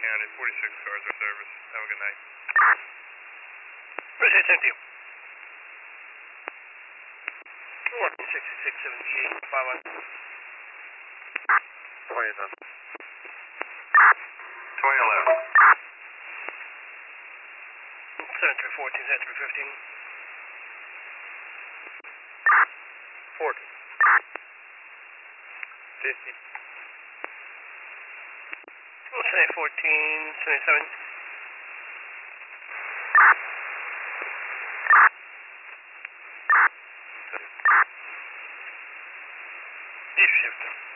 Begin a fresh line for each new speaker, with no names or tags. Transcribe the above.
County, 46 cars are service. Have a good night.
Appreciate it, thank you. 6678, 5 on.
20 then. 2011.
7314, 7315.
40. 50.
We'll say 14, 77. East shifting.